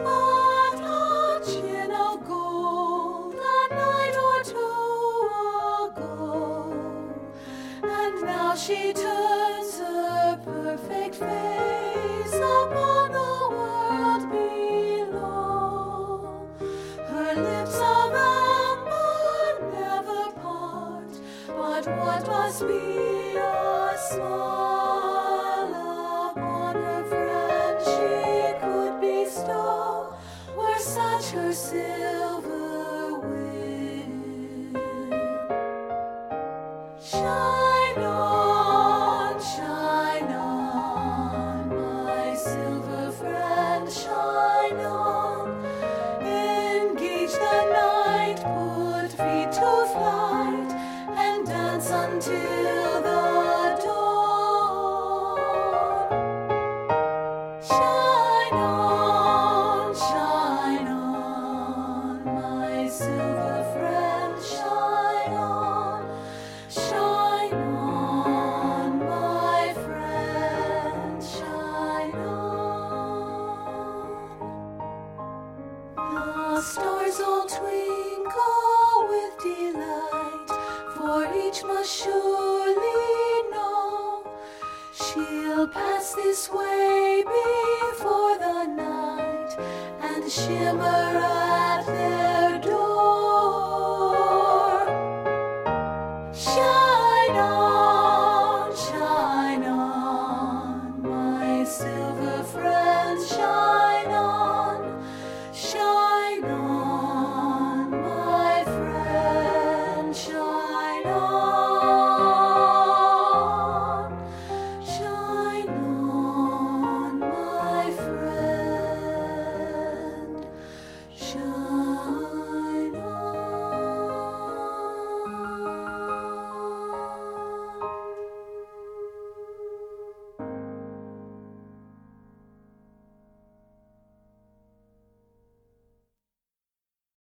but a chin of gold a night or two ago, and now she turns her perfect face upon the world below. Her lips of amber never part, but what must be a smile upon her friend she could bestow, were such her silver will. Shine on, my silver friend, shine on. Engage the night, put feet to flight, and dance until the dawn. Shine on, my silver friend, shine on. Shine on, my friend, shine on. The stars all twinkle with delight, for each must surely know she'll pass this way before the night and shimmer at their